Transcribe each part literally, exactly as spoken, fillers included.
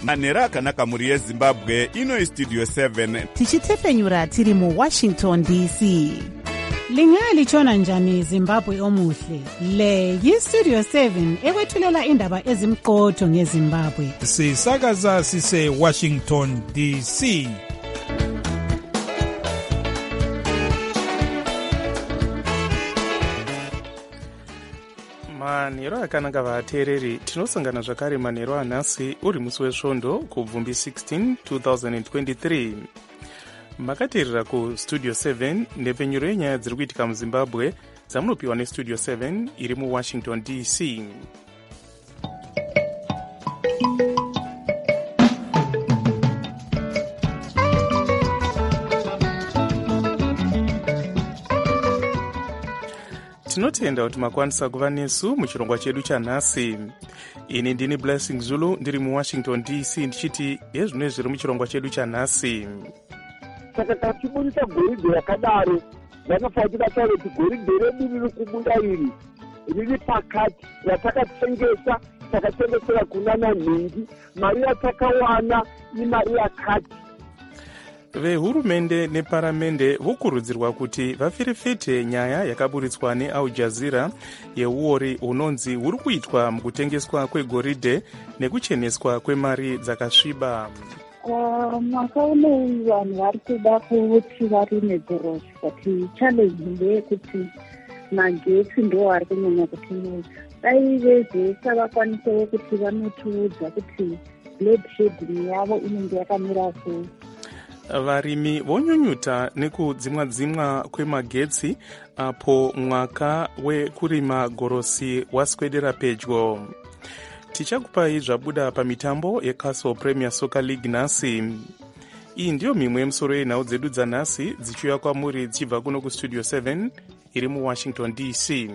manhero akanaka mhuri yezimbabwe. Ino Studio seven tichitepfenyura tiri muwashington D C. Lingalitshona njani Zimbabwe omuhle? Le yiStudio seven ekwethulela indaba ezimqotho ngeZimbabwe. Sisakaza sise Washington D C. manhero akanaka vateereri, tinosangana zvakare manhero anhasi uri musi wesvondo kubvumbi sixteen twenty twenty-three. Makateerera kuStudio seven nepfenyuro yenyaya dziri kuitika muZimbabwe dzamunopiwa neStudio seven iri muWashington D C. Tinotenda kuti makwanisa kuva nesu muchirongwa chedu chanhasi. Ini ndini Blessing Zulu ndiri muWashington D C ndichiti yezvino zviri muchirongwa chedu chanhasi. Saka tachibudisa goridhe yakadaro, vanofanira kutaura kuti goridhe redu riri kubuda iri riri pakati, ratakatengesa takatengesera kunana nhingi, mari yatakawana imari yakati. Vehurumende neparamende vokurudzirwa kuti vafirifete nyaya yakaburitswa neAl Jazeera yeuori unonzi huri kuitwa mukutengeswa kwegoridhe nekucheneswa kwemari dzakasviba. Mwaka unowu vanhu vari kuda kuti varime bhorosi, but challenge ndeyekuti magetsi ndo ari kunyanya kutiudza. Dai vezesa vakwanisewo kuti vanotiudza kuti bloodshedding yavo inenge yakamira sei. Varimi vonyunyuta nekudzimwa dzimwa kwemagetsi apo mwaka wekurima gorosi waswedera pedyo. Tichakupai zvabuda pamitambo yeCastle Premier Soccer League nhasi. Iyi ndiyo mimwe yemusoro yenhau dzedu dzanhasi dzichiuya kwamuri dzichibva kuno kuStudio seven iri muWashington D C.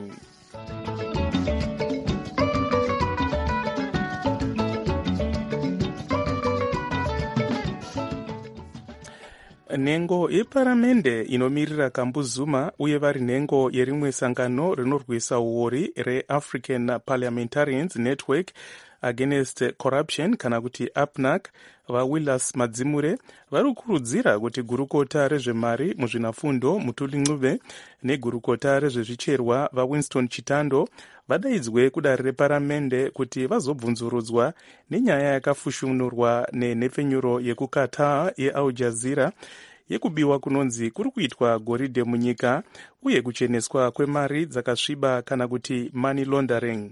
Nhengo yeparamende inomirira Kambuzuma uye vari nhengo yerimwe sangano rinorwisa uori reAfrican Parliamentarians Network Against Corruption kana kuti A P N A C vaWillis Madzimure vari kukurudzira kuti gurukota rezvemari muzvinafundo Mutuli Ncube negurukota rezvezvicherwa vaWinston Chitando vadaidzwe kudare reparamende kuti vazobvunzurudzwa nenyaya yakafushunurwa nenhepfenyuro yekukataa yeAl Jazeera yekubiwa kunonzi kuri kuitwa goridhe munyika uye kucheneswa kwemari dzakasviba kana kuti money laundering.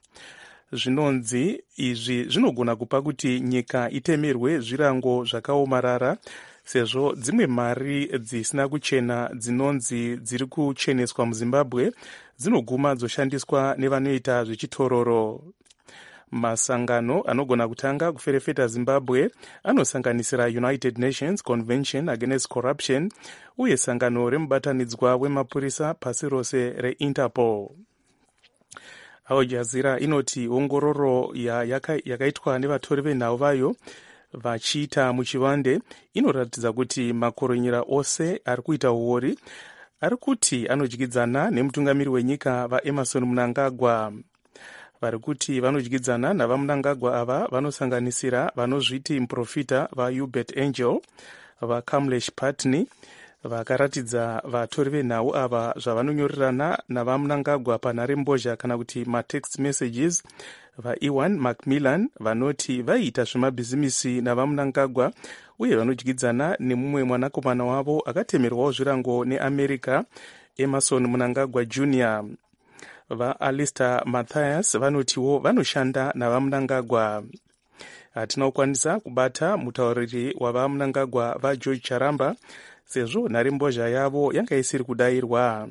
Zvinonzi izvi zvinogona kupa kuti nyika itemerwe zvirango zvakaomarara sezvo dzimwe mari dzisina kuchena dzinonzi dziri kucheneswa muZimbabwe dzinoguma dzoshandiswa nevanoita zvechitororo. Masangano anogona kutanga kuferefeta Zimbabwe anosanganisira United Nations Convention Against Corruption uye sangano remubatanidzwa wemapurisa pasi rose reInterpol. Al Jazeera inoti ongororo yakaitwa nevatori venhau vayo vachiita muchivande inoratidza kuti makoronyera ose ari kuita uori ari kuti anodyidzana nemutungamiri wenyika vaEmerson Mnangagwa. Vari kuti vanodyidzana navaMnangagwa ava vanosanganisira vanozviti muprofita vaHubert Angel, vaKamlesh Patni, vakaratidza vatori venhau ava zvavanonyorerana navaMnangagwa panharembozha kana kuti matext messages, vaEwan Macmillan vanoti vaiita zvemabhizimisi navaMnangagwa uye vanodyidzana nemumwe mwanakomana wavo akatemerwawo zvirango neAmerica, Emerson Mnangagwa Junior. VaAlistair Mathias vanotiwo vanoshanda navaMnangagwa. Hatina kukwanisa kubata mutauriri wavaMnangagwa vaGeorge Charamba sezvo nharembozha yavo yanga isiri kudayirwa.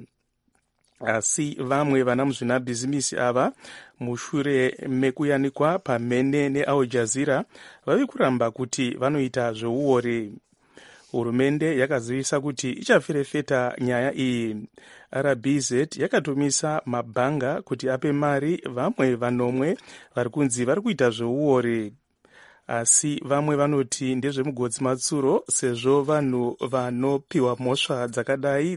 Asi vamwe vana muzvinabhizimisi ava mushure mekuyanikwa pamhene neAl Jazeera vavi kuramba kuti vanoita zveuori. Hurumende yakazivisa kuti ichaferefeta nyaya iyi. R B Z yakatumisa mabhanga kuti ape mari vamwe vanomwe vari kunzi vari kuita zveuori. Asi vamwe vanoti ndezvemugodzi matsuro sezvo vanhu vanopiwa mhosva dzakadai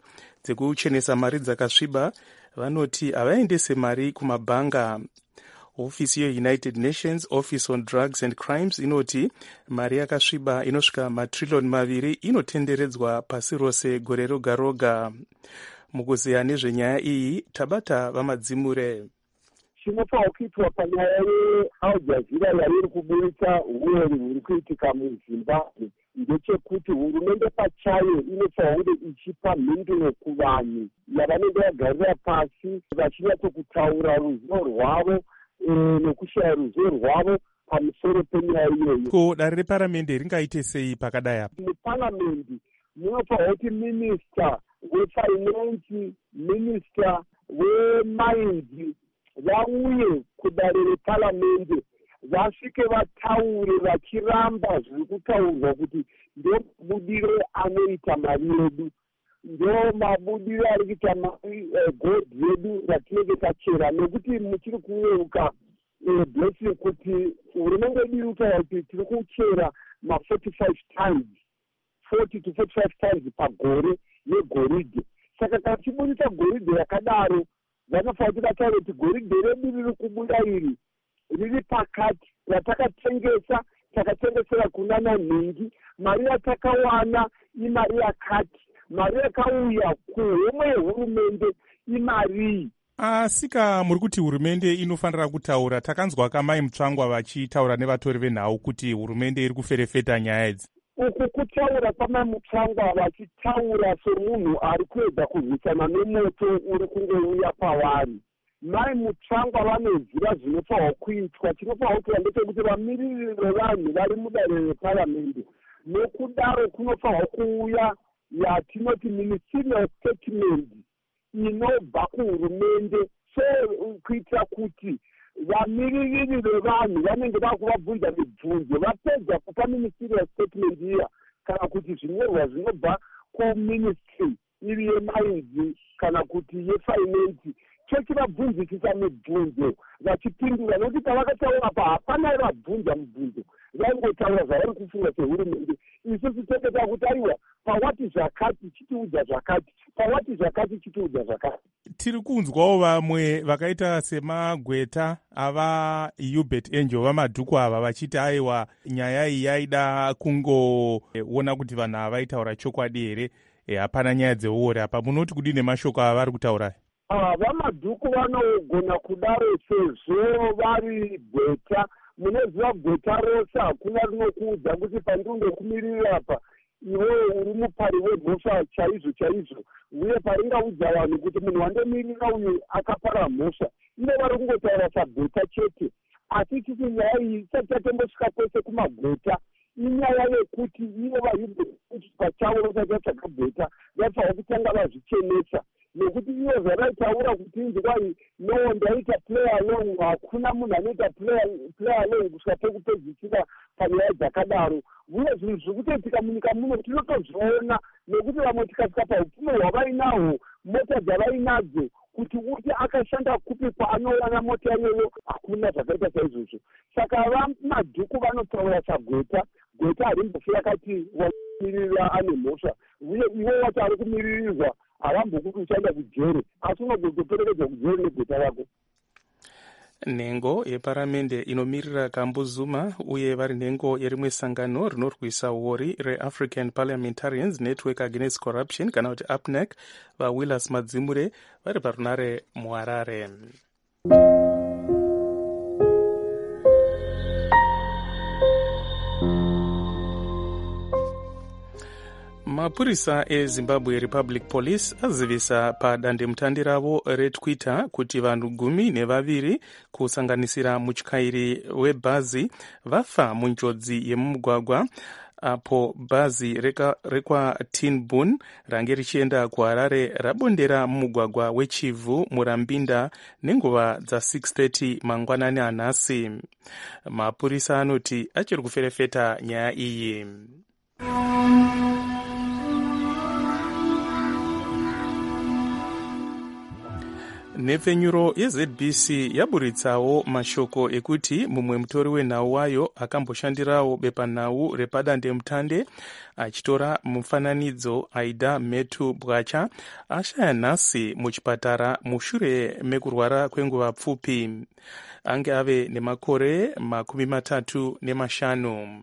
dzekuchenesa mari dzakasviba vanoti havaendese mari kumabhanga. hofisi yeunited nations office on drugs and crimes inoti mari yakasviba inosvika matrillioni maviri inotenderedzwa pasi rose gore roga roga. Mukuziya nezvenyaya iyi tabata vamadzimure. Chinofanira kuitwa panyaya yeAl Jazeera yairi kubudisa uori huri kuitika muZimbabwe ndechekuti hurumende pachayo inofanira kunge ichipa mhinduro kuvanhu yavanenge vagarira pasi vachinyatokutaura ruzivo rwavo nekushaya ruzivo rwavo pamusoro penyaya iyoyo. Ko dare reparamende ringaite sei pakadai apa? Muparamende munofanira kuti minista wefinance, minista wemines vauye kudare reparamende vasvike vataure vachiramba zviri kutaurwa kuti ndo mabudiro anoita mari yedu, ndo mabudiro ari kuita mari gold yedu ratinenge tachera, nekuti muchiri kuyeuka blessing kuti hurumende yedu iri kutaura kuti tiri kuchera ma forty-five times forty to forty-five times pagore yegoridhe. Saka kana tichibudisa goridhe yakadaro vanofanira kuti vataure kuti goridhe redu riri kubuda iri riri pakati ratakatengesa takatengesera kunana nhingi, mari yatakawana imari yakati, mari yakauya kuhomwe yehurumende imarii. Asika muri kuti hurumende inofanira kutaura. Takanzwa kamai Mutsvangwa vachitaura nevatori venhau kuti hurumende iri kuferefeta nyaya idzi. Uku kutaura kwamai Mutsvangwa vachitaura semunhu ari kuedza kurwisana nemoto uri kungouya pavari. Mai Mutsvangwa vanoziva zvinofanirwa kuitwa. Chinofanirwa kuitwa ndechekuti vamiriri vevanhu vari mudare reparamende, nokudaro kunofanirwa kuuya yatinoti ministerial statement inobva kuhurumende, so kuitira kuti vamiriri vevanhu vanenge vakuvabvunza mibvunzo vapedza kupa ministerial statement iya kana kuti zvinyorwa zvinobva kuministry iri yemines kana kuti yefinance chechivabvunzisisa mibvunzo vachipindura, nokuti pavakataura pa hapana vabvunza mibvunzo, vaingotaura zvavari kufunga sehurumende. Isusu tenge takuti aiwa pawati zvakati chitiudza zvakati, pawati zvakati chitiudza zvakati. Tiri kunzwawo vamwe vakaita semagweta ava Hubert Angel vamadhuku ava vachiti aiwa nyaya iyi yaida kungoona kuti vanhu avaitaura chokwadi here, hapana nyaya dzeuori apa. Munoti kudini mashoko ava vari kutaura? Vamadhuku vanogona kudaro sezvo vari gweta. Munoziva gweta rose hakuna rinokuudza kuti pandingokumirira apa iwe uri mupari wemhosva chaizvo chaizvo, uye paringaudza vanhu kuti munhu wandomirira uyu akapara mhosva, ivo vari kungotaura sagweta chete. Asi titi nyaya iyi isati yatombosvika kwese kumagweta, inyaya yekuti ivo vahibheti pachavo vasati vatsvaga gweta vafanira kutanga vazvichenesa, nekuti ivo zvavaitaura kuti inzwai no ndaita play along, hakuna munhu anoita play along kusvika pekupedzisira panyaya dzakadaro. Uye zvinhu zviri kutoitika munyika muno tinotozviona, nekuti vamwe tikasvika paupfumi hwavainahwo, mota dzavainadzo, kuti uti akashanda kupi kwaanowana mota iyoyo, hakuna zvakaita saizvozvo. Saka vamadhuku vanotaura sagweta, gweta harimbofi yakati wamirira ane mhosva, uye iwo wati ari kumiririrwa harambokuti uchaenda kujere, asi unogotoperekedzwa kujere negweta rako. Nhengo yeparamende inomirira Kambu Zuma uye vari nhengo yerimwe sangano rinorwisa uori reAfrican Parliamentarians Network Against Corruption kana kuti A P N E C vaWillis Madzimure vari parunare muHarare. Mapurisa eZimbabwe Republic Police azivisa padandemutande ravo reTwitter kuti vanhu gumi nevaviri kusanganisira mutyairi webhazi vafa munjodzi yemumugwagwa apo bhazi rekwaTinbun range richienda kuHarare rabondera mumugwagwa weChivhu Murambinda nenguva dza-six thirty mangwanani anhasi. Mapurisa anoti achiri kuferefeta nyaya iyi. nhepfenyuro yez b c yaburitsawo mashoko ekuti mumwe mutori wenhau wayo akamboshandirawo bepanhau repadandemutande achitora mufananidzo aida mhetu bwacha ashaya nhasi muchipatara mushure mekurwara kwenguva pfupi. Ange ave nemakore makumi matatu nemashanu.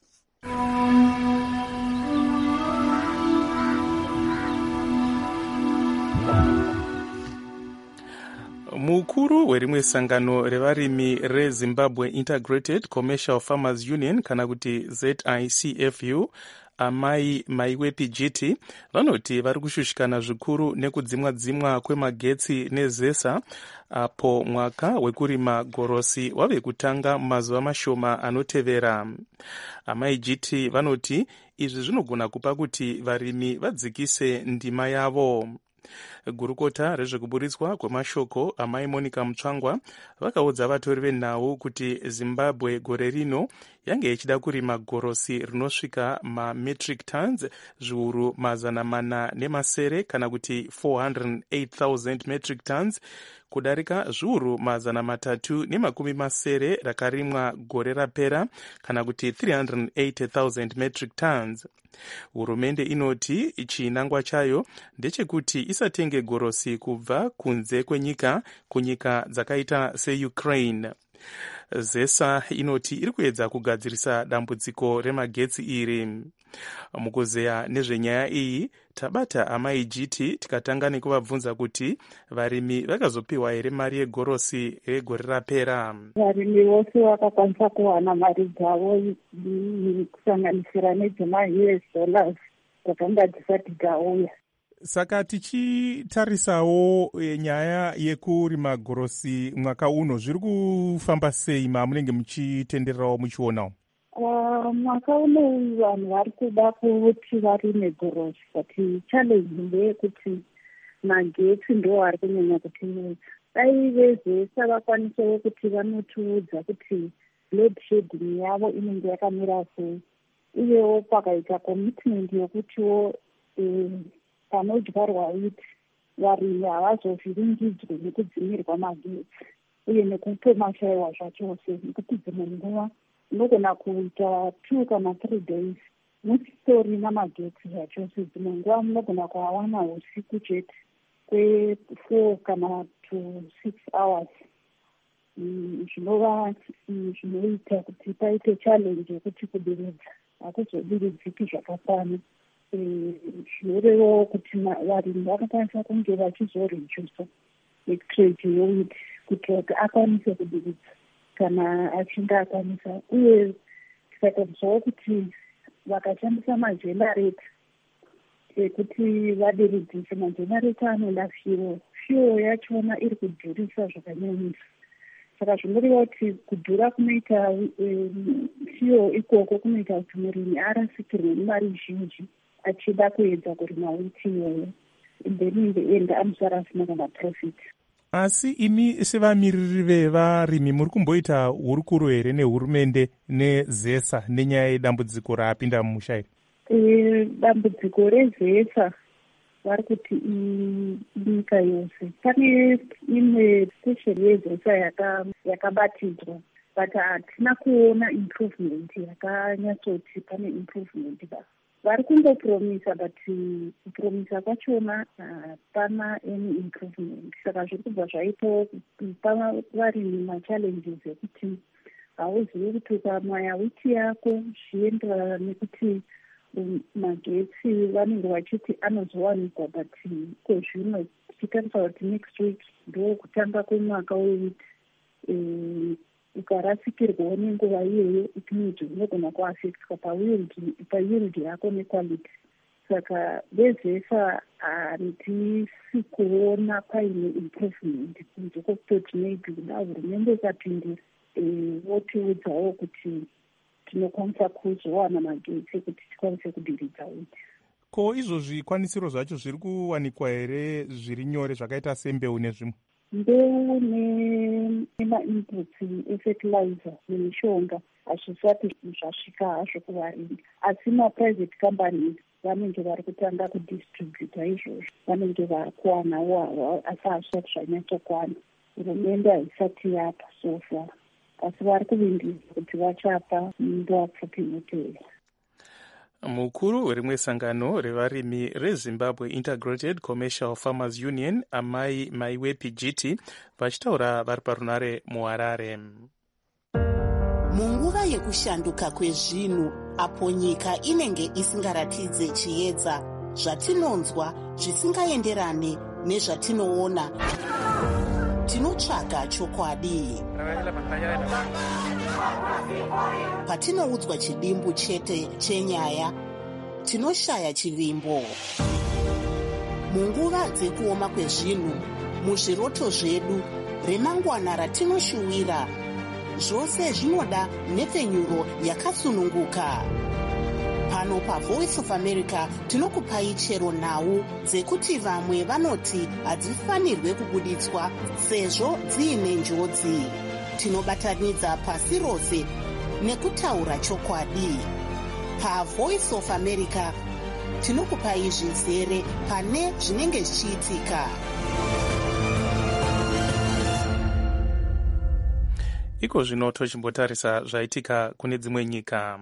Mukuru werimwe sangano revarimi reZimbabwe Integrated Commercial Farmers Union kana kuti Z I C F U amai maiwepi jiti vanoti vari kushushikana zvikuru nekudzimwa dzimwa kwemagetsi nezesa apo mwaka wekurima gorosi wave kutanga mumazuva mashoma anotevera. Amai jiti vanoti izvi zvinogona kupa kuti varimi vadzikise ndima yavo. Gurukota rezvekuburitswa kwemashoko amai Monica Mutsvangwa vakaudza vatori venhau kuti Zimbabwe gore rino yange ichida kurima gorosi rinosvika mametric tons zviuru mazana mana nemasere kana kuti four hundred eight thousand metric tons kudarika zviuru mazana matatu nemakumi masere rakarimwa gore rapera kana kuti three hundred eighty thousand metric tons. Hurumende inoti chinangwa chayo ndechekuti isatenge gorosi kubva kunze kwenyika kunyika dzakaita seUkraine. Zesa inoti iri kuedza kugadzirisa dambudziko remagetsi iri. Mukuzeya nezvenyaya iyi tabata amai jiti tikatanga nekuvabvunza kuti varimi vakazopiwa here mari yegorosi regore rapera. Varimi vose vakakwanisa kuwana mari dzavo kusanganisira nedzema-U S dollars dzakanga dzisati dzauya. Saka tichitarisawo nyaya yekurima gorosi mwaka uno zviri kufamba sei mamunenge muchitendererawo muchionawo? Uh, mwaka uno vanhu vari kuda kuti varime gorosi, but challenge ndeyekuti magetsi ndo ari kunyanya kutiudza. Dai vezesa vakwanisawo kuti vanotiudza kuti load shedding yavo inenge yakamira sei, uyewo pakaita commitment yokutiwo um, panodyarwa wheat varimi havazovhiringidzwe nekudzimirwa magetsi uye nekutomashayiwa zvachose, nekuti dzimwe nguva unogona kuita two kana three days musistori namagetsi zvachose. Dzimwe nguva munogona kuawana usiku chete kwe-four kana to six hours. Zvinova zvinoita kuti paite challenge yekuti kudiridza hakuzodiridziki zvakafana. Zvinorevawo kuti varimi vakakwanisa kunge vachizorejusa trade yewheat kuitira kuti akwanise kudiridza kana achinge akwanisa. Uye tikatobvawo kuti vakashandisa majenereta ekuti vadiridzise, majenereta anoda fuel, fuel yachona iri kudhurisa zvakanyanyisa. Saka zvinoreva kuti kudhura kunoita fuel ikoko kunoita kuti murimi arasikirwe nemari zhinji achida kuedza kurima wheat iyoyo, then in the end anosara asina kana profit. Asi imi sevamiriri vevarimi muri kumboita hurukuro here nehurumende nezesa nenyaya yedambudziko raapinda mumusha iri? E, dambudziko rezesa vari kuti nyika yose. Pane imwe station yezesa yakabatidzwa, but hatina kuona improvement yakanyatsoti pane improvement ba. Vari kungopromisa, but kupromisa kwachona hapana any improvement. Saka zviri kubva zvaitawo kupa varimi machallenges ekuti hauzivi kuti ukamaya witi yako zvienderana nekuti magetsi vanenge vachiti anozowanikwa, but kozvino tichitarisa kuti next week ndo kutanga kwemwaka wewiti, ukarasikirwawo nenguva iyoyo itinoti unogona kuafectwa payield yako nequality. Saka vezesa handisi kuona paine improvement kunze kwokutoti maybe kuda hurumende ikapindira votiudzawo kuti tinokwanisa kuzowana magetsi ekuti tikwanise kudiridza wheat. Ko izvo zvikwanisiro zvacho zviri kuwanikwa here zviri nyore zvakaita sembeu nezvimwe? Mbeu nemainputs efertilizer nemishonga hazvisati zvasvika hazvo kuvarimi, asi maprivate companies vanenge vari kutanga kudistributa izvozvo, vanenge vari kuwanawo asi hazvisati zvanyatsokwana. Hurumende haisati yapa sofa, asi vari kuvindisa kuti vachapa nguva pfupi inotevera. Mukuru werimwe sangano revarimi reZimbabwe Integrated Commercial Farmers Union, Amai Maiwe Pijiti, vachitaura vari parunare muHarare. Munguva yekushanduka kwezvinhu, apo nyika inenge isingaratidze chiedza, zvatinonzwa zvisingaenderane nezvatinoona, tinotsvaga chokwadi. Patinoudzwa chidimbu chete chenyaya, tinoshaya chivimbo. Munguva dzekuoma kwezvinhu, muzviroto zvedu, remangwana ratinoshuwira, zvose zvinoda nhepfenyuro yakasununguka. Pano paVoice of America tinokupai chero nhau dzekuti vamwe vanoti hadzifanirwe kubuditswa sezvo dziine njodzi. Tinobatanidza pasi rose nekutaura chokwadi. PaVoice of America tinokupai zvizere pane zvinenge zvichiitika. Iko zvino tochimbotarisa zvaitika kune dzimwe nyika.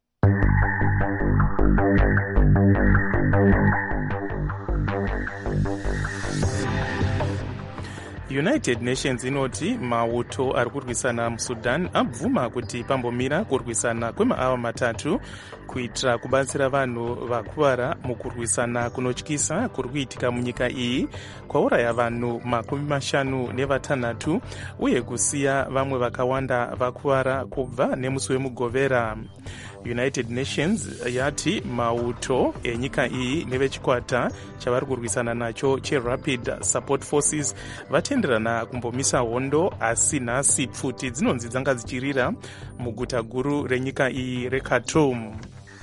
United Nations inoti mauto ari kurwisana muSudan abvuma kuti pambomira kurwisana kwemaava matatu kuitira kubatsira vanhu vakuvara mukurwisana kunotyisa kuri kuitika munyika iyi kwauraya vanhu makumi mashanu nevatanhatu uye kusiya vamwe vakawanda vakuvara kubva nemusi wemugovera. United Nations yati mauto enyika iyi nevechikwata chavari kurwisana nacho cheRapid Support Forces vatenderana kumbomisa hondo, asi nhasi pfuti dzinonzi dzanga dzichirira muguta guru renyika iyi reKhartoum.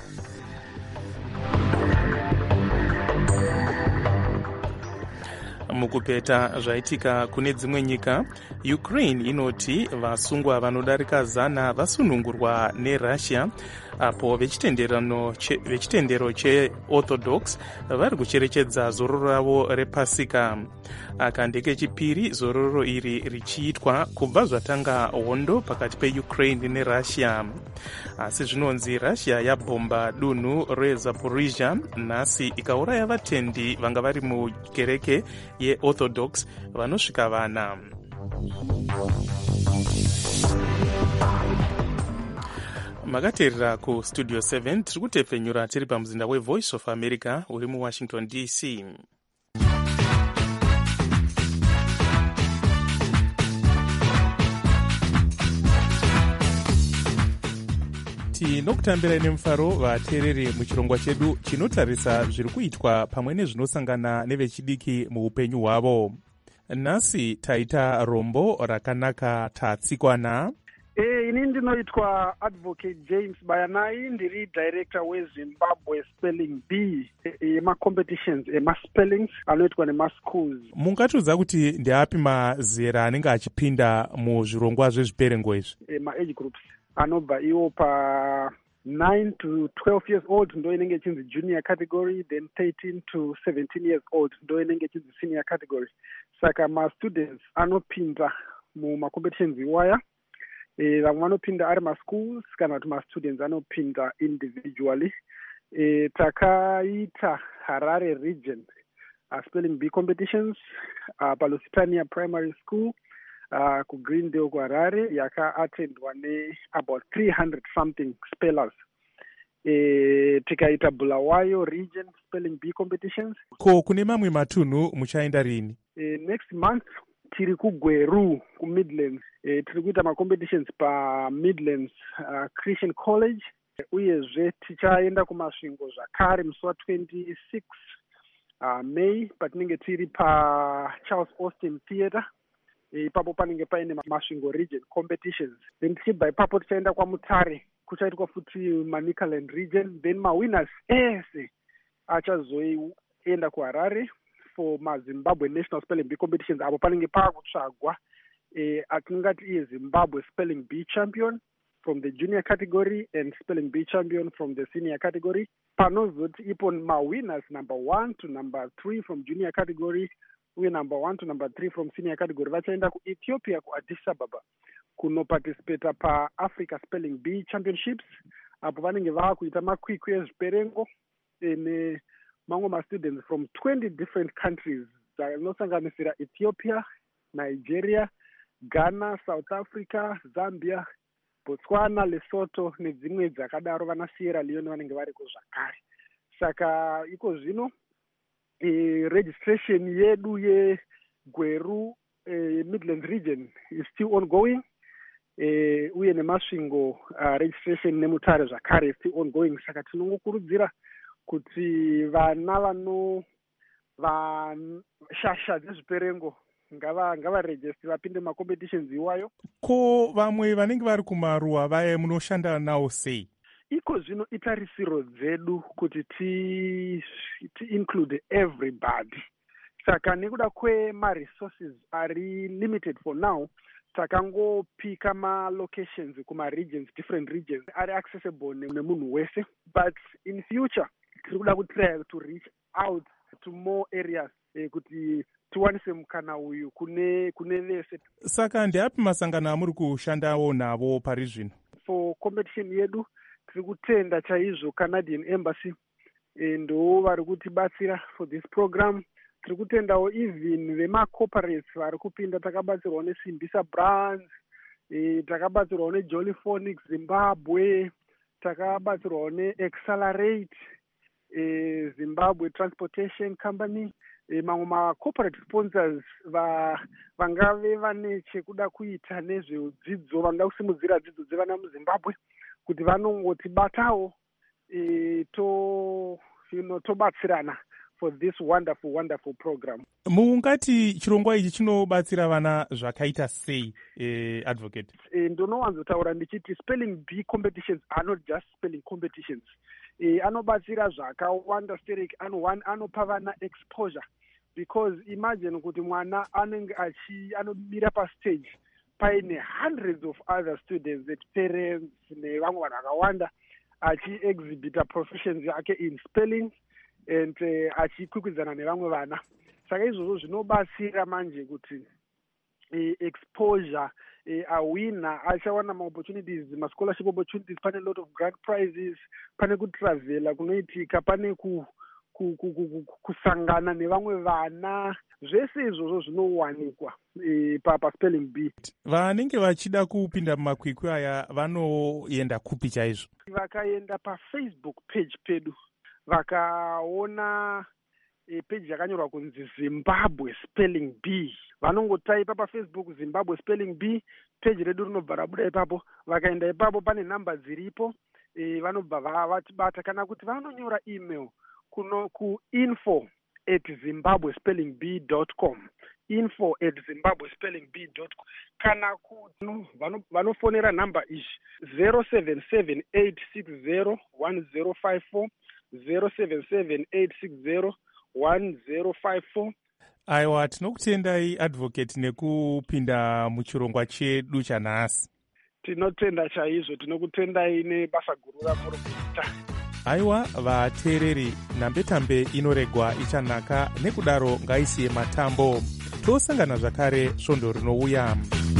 Mukupeta zvaitika kune dzimwe nyika, Ukraine inoti vasungwa vanodarika zana vasunungurwa neRussia apo vechitendero cheOrthodox vari kucherechedza zororo ravo rePasika. Aka ndekechipiri zororo iri richiitwa kubva zvatanga hondo pakati peUkraine neRussia. Asi zvinonzi Russia yabhomba dunhu reZaporizhia nhasi ikauraya vatendi vanga vari mukereke yeOrthodox vanosvika vana. Makateerera kustudio seven tiri kutepfenyura tiri pamuzinda weVoice of America uri muWashington D C. tinokutambirai nemufaro vateereri muchirongwa chedu chinotarisa zviri kuitwa pamwe nezvinosangana nevechidiki muupenyu hwavo. Nhasi taita rombo rakanaka tatsikwana. E, ini ndinoitwa Advocate James Bayanai, ndiri director weZimbabwe Spelling Bee ema-competitions ema-spellings anoitwa nema-schools. Mungatiudza kuti ndeapi mazera anenge achipinda muzvirongwa zvezviperengo izvi? E, ma-age groups anobva iwo pa nine to twelve years old ndo inenge chinzi junior category, then thirteen to seventeen years old ndo inenge chinzi senior category. Saka ma-students anopinda muma-competitions iwaya. E, vamwe vanopinda ari ma-schools kana kuti ma-students anopinda individually. E, takaita Harare region uh, spelling bee competitions uh, paLusitania Primary School uh, ku Greendale ku Harare yaka-attendwa ne about three hundred something spellers. E, tikaita Bulawayo region spelling bee competitions. Ko kune mamwe matunhu muchaenda rini? E, next month tiri kuGweru ku Midlands. E, tiri kuita ma-competitions pa Midlands uh, Christian College. Uyezve tichaenda kumasvingo zvakare musi wa twenty-six uh, May patinenge tiri pa Charles Austin Theatre. Ipapo e, panenge paine masvingo region competitions. Then tichibva ipapo tichaenda kwaMutare kuchaitwa futi Manicaland region. Then mawinners ese achazoenda kuHarare for maZimbabwe National Spelling Bee competitions apo panenge paakutsvagwa e, atingati iye Zimbabwe Spelling Bee champion from the junior category and spelling bee champion from the senior category. Panozoti ipo ma-winners number one to number three from junior category, uye number one to number three from senior category vachaenda kuethiopia kuaddis ababa kunoparticipata paafrica spelling bee championships, apo vanenge vava kuita makwikwi ezviperengo nemamwe mastudents from twenty different countries dzinosanganisira ethiopia, Nigeria, Ghana, South Africa, Zambia, Botswana, Lesotho nedzimwe dzakadaro. Vana Sierra Leone vanenge variko zvakare. Saka iko zvino e, registration yedu yeGweru e, Midlands region is still ongoing. E, uye nemasvingo uh, registration nemutare zvakare is still ongoing. Saka tinongokurudzira kuti vana vano vashasha dzezviperengo ngava ngava register vapinde macompetitions iwayo. Ko vamwe vanenge vari kumaruwa vaya munoshanda nawo sei? Iko zvino itarisiro dzedu kuti ti, ti include everybody. Saka nekuda kwema-resources ari limited for now, takangopika ma-locations kuma-regions, different regions, ari accessible nemunhu wese. But in future, tiri kuda kutry to reach out to more areas eh, kuti tiwanise mukana uyu kune kune vese. Saka ndeapi masangano amuri kushandawo navo pari zvino? For competition yedu tiri kutenda chaizvo Canadian Embassy eh, ndo vari kutibatsira for this program. Tiri kutendawo even vema-corporates vari kupinda. Takabatsirwa neSimbisa Brands, eh, takabatsirwa neJolly Phonics Zimbabwe, takabatsirwa neAccelerate eh, Zimbabwe Transportation Company. E, mamwe ma-corporate sponsors va vangave vane chekuda kuita nezveudzidzo, vangada kusimudzira dzidzo dzevana muZimbabwe kuti vanongotibatawo e, to you know, tobatsirana for this wonderful wonderful program. Mungati chirongwa ichi chinobatsira vana zvakaita sei, eh, advocate? E, ndonowanzotaura ndichiti spelling bee competitions are not just spelling competitions. E, anobatsira zvakawanda stereki, anopa vana exposure, because imagine kuti mwana anenge achi anomira pastage paine hundreds of other students and parents nevamwe vanhu vakawanda achi-exhibita proficiency yake in spelling and uh, achikwikwidzana nevamwe vana. Saka izvozvo zvinobatsira manje kuti uh, exposure uh, awina achawana ma-opportunities, ma-scholarship opportunities, pane a lot of grant prizes, pane kutravela kunoitika, pane ku, ku, ku, ku, kusangana nevamwe vana. Zvese izvozvo zvinowanikwa e, pa, pa spelling bee. Vanenge vachida kupinda mumakwikwi aya vanoenda kupi chaizvo? Vakaenda pa Facebook page pedu vakaona e, page yakanyorwa kunzi Zimbabwe Spelling Bee, vanongotaipa pa Facebook Zimbabwe Spelling Bee, page redu rinobva rabuda ipapo. Vakaenda ipapo pane namba dziripo, e, vanobva vatibata, kana kuti vanonyora email kuno ku info at zimbabwe spelling bee dot com, info at zimbabwe spelling bee dot com, kana kuti vanofonera namba ishi zero seven seven eight six zero one zero five four, zero seven seven eight six zero one zero five four. Aiwa, tinokutendai advocate nekupinda muchirongwa chedu chanhasi. Tinotenda chaizvo, tinokutendai nebasa guru ramuri kuita. Aiwa, vateereri, nhambetambe inoregwa ichanaka, nekudaro ngaisiye matambo. Tosangana zvakare svondo rinouya.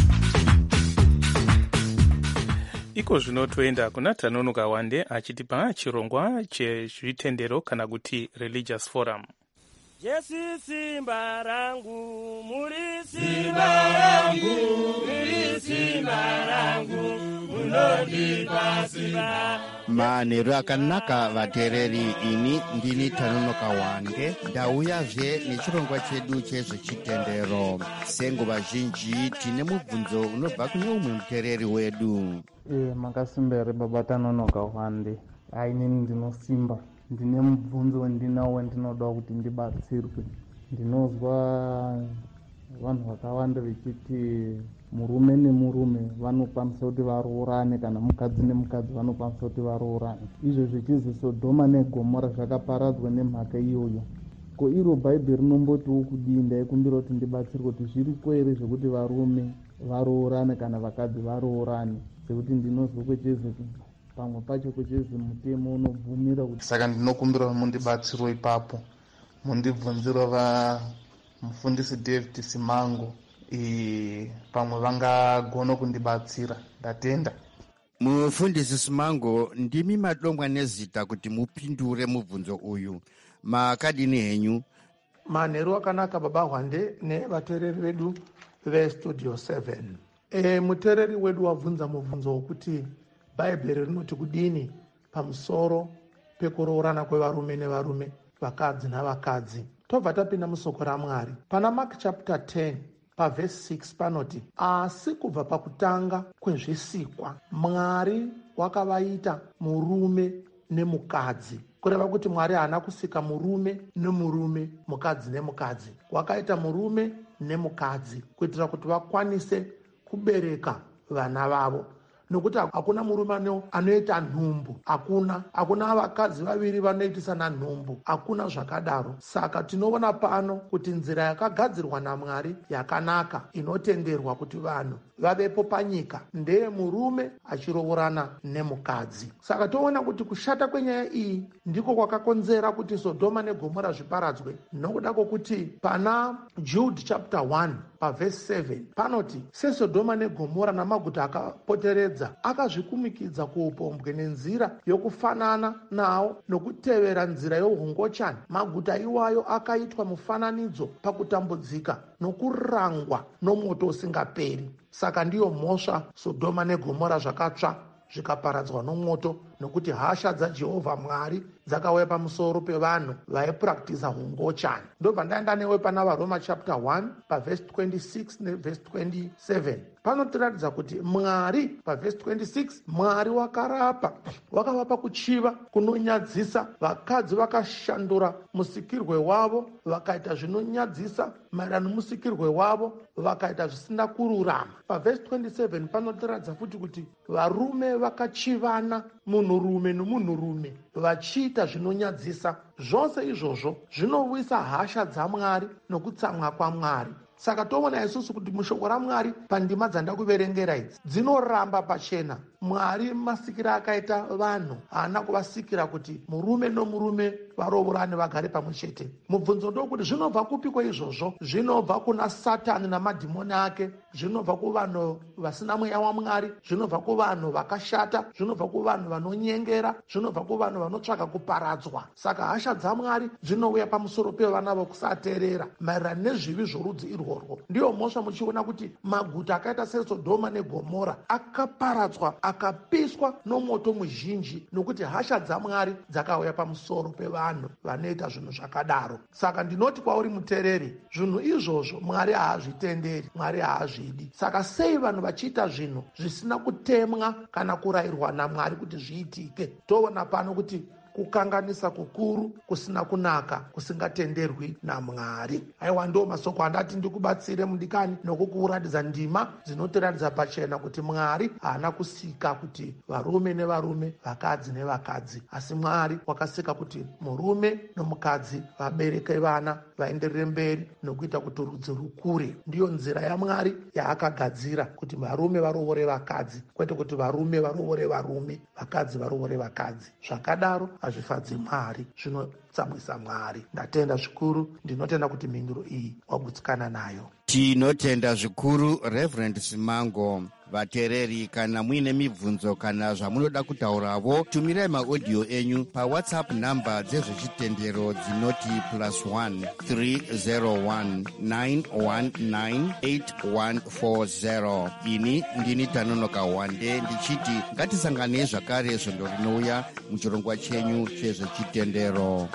Iko zvino toenda kuna Tanonoka Wande achitipa chirongwa chezvitendero kana kuti religious forum. Jesu simba rangu, muri simba rangu, muri simba rangu, munondipa simba. Manheru akanaka vateereri, ini ndini Tanonoka Wande, ndauyazve nechirongwa chedu chezvechitendero. Senguva zhinji tine mubvunzo unobva kune umwe muteereri wedu. E, makasimbere baba Tanonoka Wande. Ainini ndinosimba, ndine mubvunzo wandinawo wandinoda kuti ndibatsirwe. Ndinozwa vanhu vakawanda vechiti murume nemurume vanokwanisa kuti varoorane, kana mukadzi nemukadzi vanokwanisa kuti varoorane. Izvo zvichizi Sodhoma neGomora zvakaparadzwa nemhaka iyoyo. Ko iro Bhaibheri rinombotiwo kudii? Ndaikumbira kuti ndibatsirwe kuti zviriko here zvekuti varume varoorane kana vakadzi varoorane. sekuti ndinozwa kwechezi pamwe pacho kwechezi mutemo unobvumira kuti. Saka ndinokumbira mundibatsiro ipapo, mundibvunziro va mufundisi David Simango e, pamwe vangagona kundibatsira. Ndatenda. Mufundisi Simango, ndimi madongwa nezita kuti mupindure mubvunzo uyu. Makadini henyu? Manheru akanaka baba Hwande nevateereri vedu vestudio seven. E, muteereri wedu wabvunza mubvunzo wokuti bhaibheri rinoti kudini pamusoro pekuroorana kwevarume nevarume, vakadzi navakadzi. Tobva tapinda musoko raMwari. Pana Mark chapter ten pavhesi six panoti, asi kubva pakutanga kwezvisikwa Mwari wakavaita murume nemukadzi. Kureva kuti Mwari haana kusika murume nemurume, mukadzi nemukadzi. Wakaita murume nemukadzi kuitira kuti vakwanise kubereka vana vavo. Nokuti hakuna murume anoita nhumbu, hakuna hakuna vakadzi vaviri vanoitisana nhumbu, hakuna zvakadaro. Saka tinoona pano kuti nzira yakagadzirwa naMwari yakanaka, inotenderwa kuti vanhu vavepo panyika, ndeye murume achiroorana nemukadzi. Saka toona kuti kushata kwenyaya iyi ndiko kwakakonzera kuti Sodoma neGomora zviparadzwe, nokuda kwokuti pana Jude chapter one pavhesi seven panoti, seSodoma neGomora namaguta akapoteredza akazvikumikidza kuupombwe nenzira yokufanana nawo nokutevera nzira youngochani, maguta iwayo akaitwa mufananidzo pakutambudzika nokurangwa nomoto usingaperi. Saka ndiyo mhosva Sodoma neGomora zvakatsva zvikaparadzwa nomoto, nokuti hasha dzaJehovha Mwari dzakauya pamusoro pevanhu vaipuractiza hungochani. Ndobva ndaenda newe pana vaRoma chapter one pavhesi twenty-six nevhesi twenty-seven. Panotiratidza kuti Mwari pavhesi twenty-six, Mwari wakarapa, wakavapa kuchiva kunonyadzisa. Vakadzi vakashandura musikirwe wavo vakaita zvinonyadzisa, maererano musikirwe wavo vakaita zvisina kururama. Pavhesi twenty-seven panotiratidza futi kuti varume vakachivana, munhurume nomunhurume vachiita zvinonyadzisa. Zvose izvozvo zvinovisa hasha dzaMwari nokutsamwa kwaMwari. Saka toona isusu kuti mushoko raMwari pandima dzandakuverengera idzi dzinoramba pachena. Mwari masikira akaita vanhu haana kuvasikira kuti murume nomurume varoorane vagare pamwe chete. Mubvunzo ndokuti zvinobva kupiko izvozvo? Zvinobva kuna Satani namadhimoni ake, zvinobva kuvanhu vasina mweya waMwari, zvinobva kuvanhu vakashata, zvinobva kuvanhu vanonyengera, zvinobva kuvanhu vanotsvaka kuparadzwa. Saka hasha dzaMwari dzinouya pamusoro pevana vokusateerera maererano nezvivi zvorudzi irworwo. Ndiyo mhosva muchiona kuti maguta akaita seSodoma neGomora akaparadzwa, akapiswa nomoto muzhinji, nokuti hasha dzaMwari dzakauya pamusoro pevanhu vanoita zvinhu zvakadaro. Saka ndinoti kwauri muteereri, zvinhu izvozvo Mwari haazvitenderi, Mwari haazvidi. Saka sei vanhu vachiita zvinhu zvisina kutemwa kana kurayirwa naMwari kuti zviitike? Toona pano kuti kukanganisa kukuru, kusina kunaka, kusingatenderwi naMwari. Aiwa, ndo masoko andati ndikubatsire mudikani nokukuratidza ndima dzinotiratidza pachena kuti Mwari haana kusika kuti varume nevarume, vakadzi nevakadzi, asi Mwari wakasika kuti murume nomukadzi vabereke vana, vaenderere mberi nokuita kuti rudzi rukure. Ndiyo nzira yaMwari yaakagadzira kuti varume varoore vakadzi, kwete kuti varume varoore varume, vakadzi varoore vakadzi. Zvakadaro hazvifadzi Mwari, zvinotsamwisa Mwari. Ndatenda zvikuru, ndinotenda kuti mhinduro iyi wagutsikana nayo. Tinotenda zvikuru Reverend Simango. Vateereri, kana muine mibvunzo kana zvamunoda kutauravo, tumirai maaudio enyu pawhatsapp namba dzezvechitendero dzinoti plus one three zero one nine one nine eight one four zero. Ini ndini Tanonoka Hwande ndichiti ngatisanganei zvakare svondo rinouya muchirongwa chenyu chezvechitendero.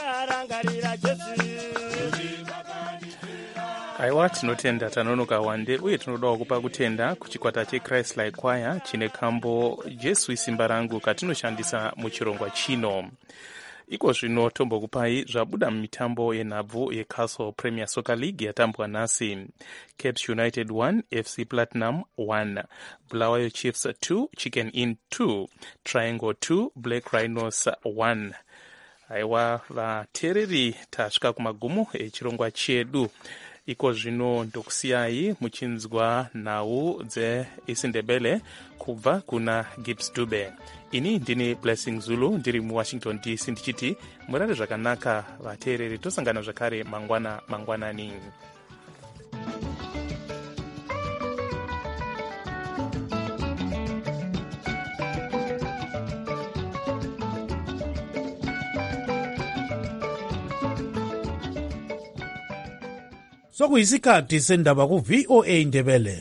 Aiwa, tinotenda Tanonoka Hwande, uye tinodawo kupa kutenda kuchikwata cheChrist Like Choir chine kambo Jesu isimba rangu katinoshandisa muchirongwa chino. Iko zvino tombokupai zvabuda mumitambo yenhabvu yeCastle Premier Soccer League yatambwa nhasi. Caps United one, F C Platinum one, Bulawayo Chiefs two, Chicken Inn two, Triangle two, Black Rhinos one. Aiwa, vateereri tasvika kumagumo echirongwa chedu. iko zvino ndokusiyai muchinzwa nhau dzeisindebele kubva kuna Gibbs Dube. Ini ndini Blessing Zulu ndiri muWashington D C ndichiti murare zvakanaka vateereri, tosangana zvakare mangwana mangwanani. Sokuyisikhathi sendaba ku V O A Ndebele.